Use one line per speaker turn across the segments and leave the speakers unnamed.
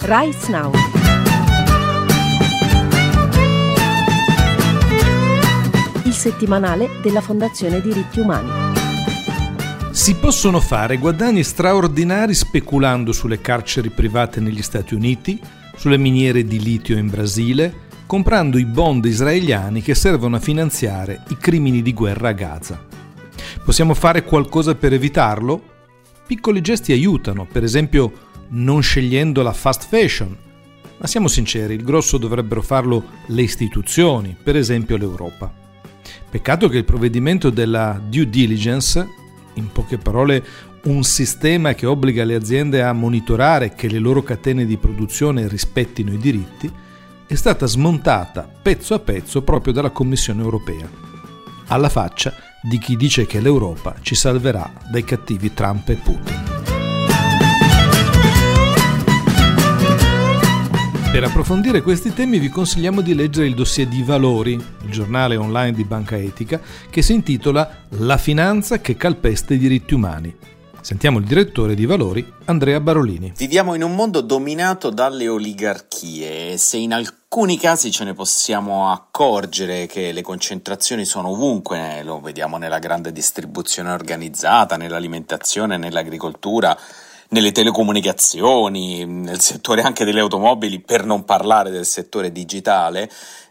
Rights Now. Il settimanale della Fondazione Diritti Umani.
Si possono fare guadagni straordinari speculando sulle carceri private negli Stati Uniti, sulle miniere di litio in Brasile, comprando i bond israeliani che servono a finanziare i crimini di guerra a Gaza. Possiamo fare qualcosa per evitarlo? Piccoli gesti aiutano, per esempio non scegliendo la fast fashion. Ma siamo sinceri, il grosso dovrebbero farlo le istituzioni, per esempio l'Europa. Peccato che il provvedimento della due diligence, in poche parole un sistema che obbliga le aziende a monitorare che le loro catene di produzione rispettino i diritti, è stata smontata pezzo a pezzo proprio dalla Commissione europea. Alla faccia di chi dice che l'Europa ci salverà dai cattivi Trump e Putin. Per approfondire questi temi vi consigliamo di leggere il dossier di Valori, il giornale online di Banca Etica, che si intitola La finanza che calpesta i diritti umani. Sentiamo il direttore di Valori, Andrea Barolini.
Viviamo in un mondo dominato dalle oligarchie e se in alcuni casi ce ne possiamo accorgere che le concentrazioni sono ovunque, lo vediamo nella grande distribuzione organizzata, nell'alimentazione, nell'agricoltura, nelle telecomunicazioni, nel settore anche delle automobili, per non parlare del settore digitale,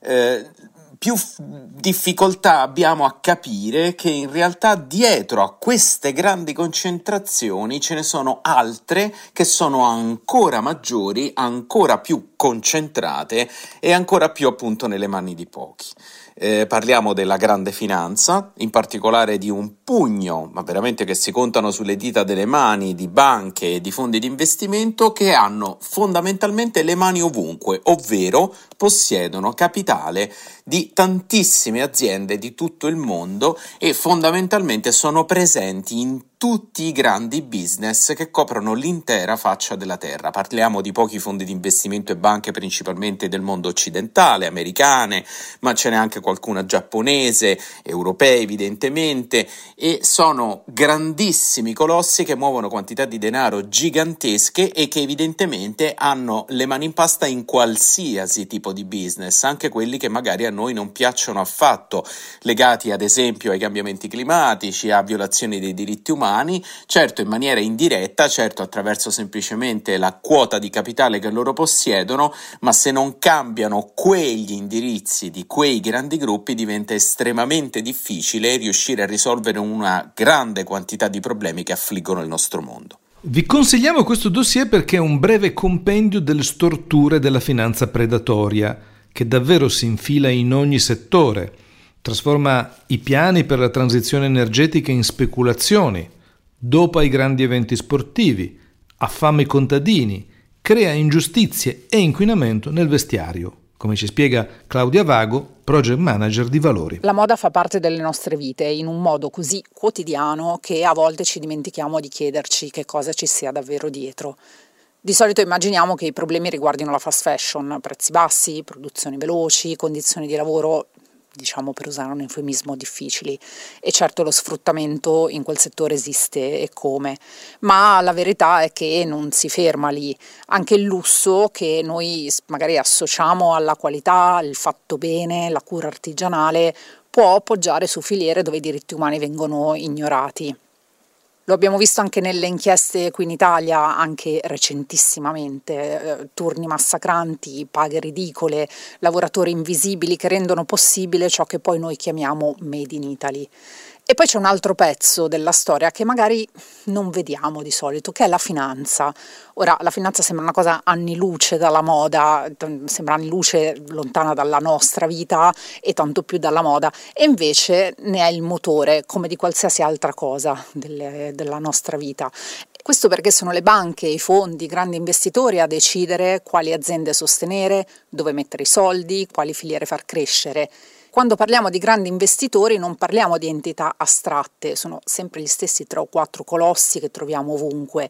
più difficoltà abbiamo a capire che in realtà dietro a queste grandi concentrazioni ce ne sono altre che sono ancora maggiori, ancora più concentrate e ancora più appunto nelle mani di pochi. Parliamo della grande finanza, in particolare di un pugno, ma veramente che si contano sulle dita delle mani, di banche e di fondi di investimento che hanno fondamentalmente le mani ovunque, ovvero possiedono capitale di tantissime aziende di tutto il mondo e fondamentalmente sono presenti in tutti i grandi business che coprono l'intera faccia della terra. Parliamo di pochi fondi di investimento e banche principalmente del mondo occidentale, americane, ma ce n'è anche qualcuna giapponese, europee evidentemente, e sono grandissimi colossi che muovono quantità di denaro gigantesche e che evidentemente hanno le mani in pasta in qualsiasi tipo di business, anche quelli che magari a noi non piacciono affatto, legati ad esempio ai cambiamenti climatici, a violazioni dei diritti umani, certo in maniera indiretta, certo attraverso semplicemente la quota di capitale che loro possiedono, ma se non cambiano quegli indirizzi di quei grandi gruppi diventa estremamente difficile riuscire a risolvere una grande quantità di problemi che affliggono il nostro mondo.
Vi consigliamo questo dossier perché è un breve compendio delle storture della finanza predatoria, che davvero si infila in ogni settore, trasforma i piani per la transizione energetica in speculazioni, dopa i grandi eventi sportivi, affama i contadini, crea ingiustizie e inquinamento nel vestiario, come ci spiega Claudia Vago, project manager di Valori.
La moda fa parte delle nostre vite in un modo così quotidiano che a volte ci dimentichiamo di chiederci che cosa ci sia davvero dietro. Di solito immaginiamo che i problemi riguardino la fast fashion, prezzi bassi, produzioni veloci, condizioni di lavoro, diciamo per usare un eufemismo, difficili, e certo lo sfruttamento in quel settore esiste e come, ma la verità è che non si ferma lì. Anche il lusso che noi magari associamo alla qualità, il fatto bene, la cura artigianale può poggiare su filiere dove i diritti umani vengono ignorati. Lo abbiamo visto anche nelle inchieste qui in Italia, anche recentissimamente, turni massacranti, paghe ridicole, lavoratori invisibili che rendono possibile ciò che poi noi chiamiamo Made in Italy. E poi c'è un altro pezzo della storia che magari non vediamo di solito, che è la finanza. Ora, la finanza sembra una cosa anni luce dalla moda, sembra anni luce lontana dalla nostra vita e tanto più dalla moda, e invece ne è il motore, come di qualsiasi altra cosa della nostra vita. Questo perché sono le banche, i fondi, i grandi investitori a decidere quali aziende sostenere, dove mettere i soldi, quali filiere far crescere. Quando parliamo di grandi investitori non parliamo di entità astratte, sono sempre gli stessi 3 o 4 colossi che troviamo ovunque.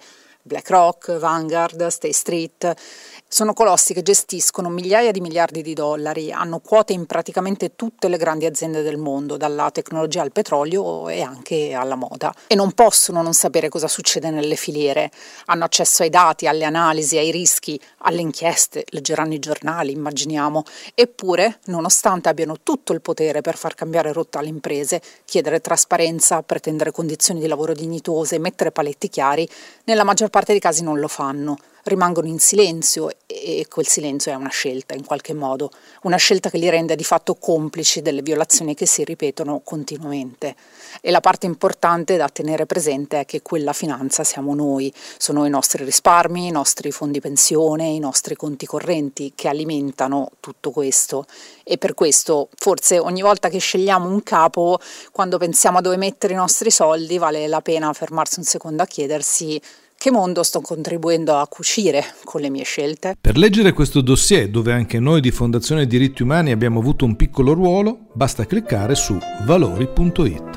BlackRock, Vanguard, State Street. Sono colossi che gestiscono migliaia di miliardi di dollari, hanno quote in praticamente tutte le grandi aziende del mondo, dalla tecnologia al petrolio e anche alla moda. E non possono non sapere cosa succede nelle filiere. Hanno accesso ai dati, alle analisi, ai rischi, alle inchieste, leggeranno i giornali, immaginiamo. Eppure, nonostante abbiano tutto il potere per far cambiare rotta alle imprese, chiedere trasparenza, pretendere condizioni di lavoro dignitose, mettere paletti chiari, nella maggior parte dei casi non lo fanno. Rimangono in silenzio e quel silenzio è una scelta in qualche modo, una scelta che li rende di fatto complici delle violazioni che si ripetono continuamente. E la parte importante da tenere presente è che quella finanza siamo noi, sono i nostri risparmi, i nostri fondi pensione, i nostri conti correnti che alimentano tutto questo. E per questo forse ogni volta che scegliamo un capo, quando pensiamo a dove mettere i nostri soldi, vale la pena fermarsi un secondo a chiedersi: che mondo sto contribuendo a cucire con le mie scelte?
Per leggere questo dossier, dove anche noi di Fondazione Diritti Umani abbiamo avuto un piccolo ruolo, basta cliccare su valori.it.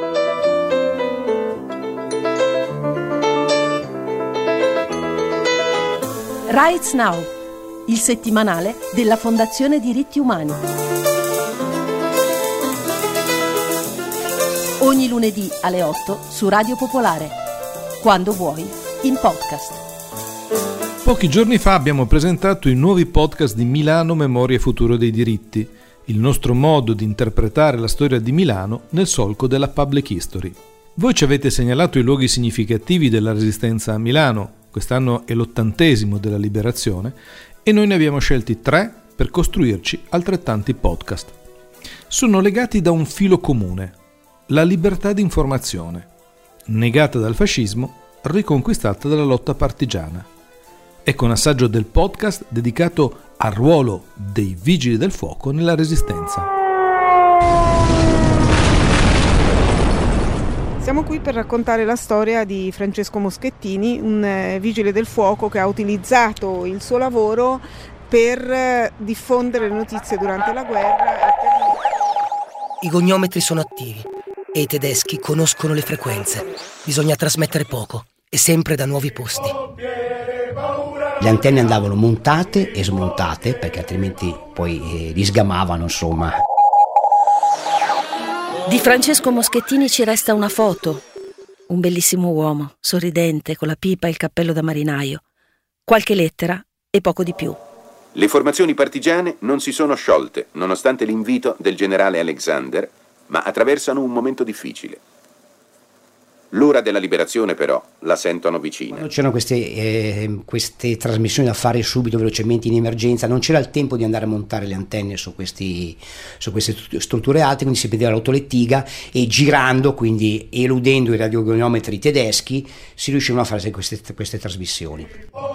Rights Now, il settimanale della Fondazione Diritti Umani. Ogni lunedì alle 8 su Radio Popolare. Quando vuoi, in podcast.
Pochi giorni fa abbiamo presentato i nuovi podcast di Milano Memoria e Futuro dei Diritti, il nostro modo di interpretare la storia di Milano nel solco della public history. Voi ci avete segnalato i luoghi significativi della resistenza a Milano, quest'anno è l'80° della liberazione, e noi ne abbiamo scelti 3 per costruirci altrettanti podcast. Sono legati da un filo comune: la libertà di informazione, negata dal fascismo, riconquistata dalla lotta partigiana. Ecco un assaggio del podcast dedicato al ruolo dei vigili del fuoco nella resistenza.
Siamo qui per raccontare la storia di Francesco Moschettini, un vigile del fuoco che ha utilizzato il suo lavoro per diffondere le notizie durante la guerra.
I goniometri sono attivi e i tedeschi conoscono le frequenze. Bisogna trasmettere poco e sempre da nuovi posti.
Le antenne andavano montate e smontate perché altrimenti poi risgamavano, insomma.
Di Francesco Moschettini ci resta una foto. Un bellissimo uomo, sorridente, con la pipa e il cappello da marinaio. Qualche lettera e poco di più.
Le formazioni partigiane non si sono sciolte, nonostante l'invito del generale Alexander, ma attraversano un momento difficile. L'ora della liberazione, però, la sentono vicina.
Quando c'erano queste trasmissioni da fare subito, velocemente, in emergenza, non c'era il tempo di andare a montare le antenne su queste strutture alte, quindi si vedeva l'autolettiga e girando, quindi eludendo i radiogoniometri tedeschi, si riuscivano a fare queste trasmissioni.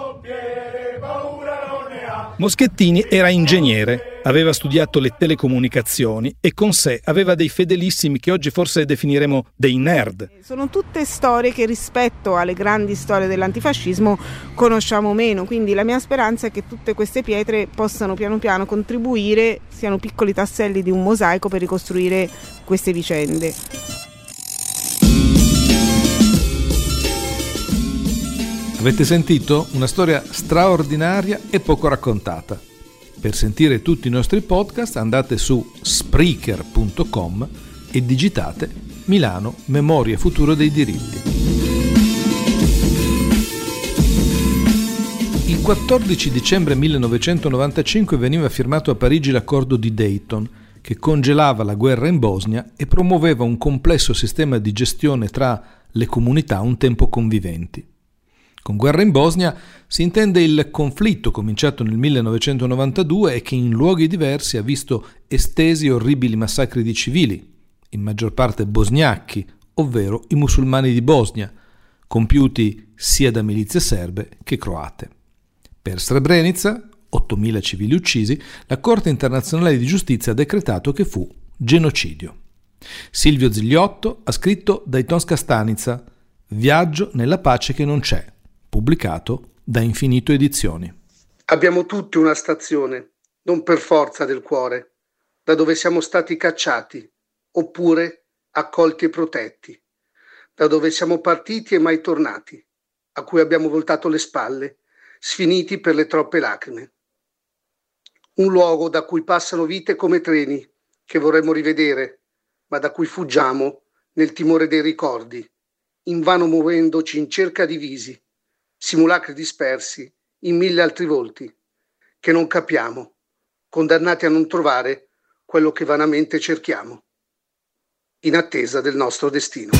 Moschettini era ingegnere, aveva studiato le telecomunicazioni e con sé aveva dei fedelissimi che oggi forse definiremo dei nerd.
Sono tutte storie che rispetto alle grandi storie dell'antifascismo conosciamo meno, quindi la mia speranza è che tutte queste pietre possano piano piano contribuire, siano piccoli tasselli di un mosaico per ricostruire queste vicende.
Avete sentito? Una storia straordinaria e poco raccontata. Per sentire tutti i nostri podcast andate su Spreaker.com e digitate Milano Memoria e Futuro dei Diritti. Il 14 dicembre 1995 veniva firmato a Parigi l'accordo di Dayton, che congelava la guerra in Bosnia e promuoveva un complesso sistema di gestione tra le comunità un tempo conviventi. Con guerra in Bosnia si intende il conflitto cominciato nel 1992 e che in luoghi diversi ha visto estesi e orribili massacri di civili, in maggior parte bosniachi, ovvero i musulmani di Bosnia, compiuti sia da milizie serbe che croate. Per Srebrenica, 8.000 civili uccisi, la Corte internazionale di giustizia ha decretato che fu genocidio. Silvio Zigliotto ha scritto Daytonska stanica, Viaggio nella pace che non c'è, pubblicato da Infinito Edizioni.
Abbiamo tutti una stazione, non per forza del cuore, da dove siamo stati cacciati, oppure accolti e protetti, da dove siamo partiti e mai tornati, a cui abbiamo voltato le spalle, sfiniti per le troppe lacrime. Un luogo da cui passano vite come treni, che vorremmo rivedere, ma da cui fuggiamo nel timore dei ricordi, invano muovendoci in cerca di visi, simulacri dispersi in 1000 altri volti, che non capiamo, condannati a non trovare quello che vanamente cerchiamo, in attesa del nostro destino.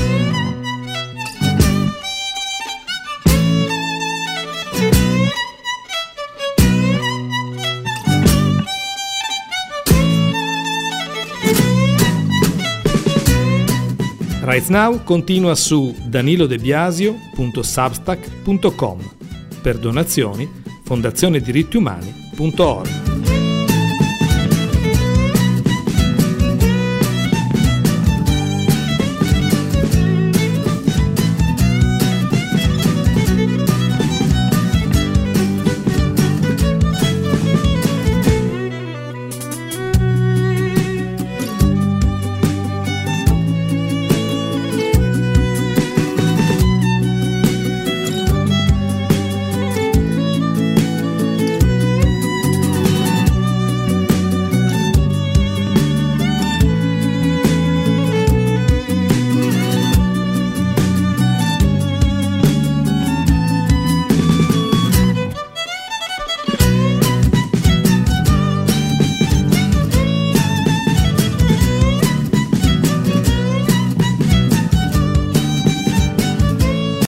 Right Now continua su danilodebiasio.substack.com. Per donazioni, fondazionediritti umani.org.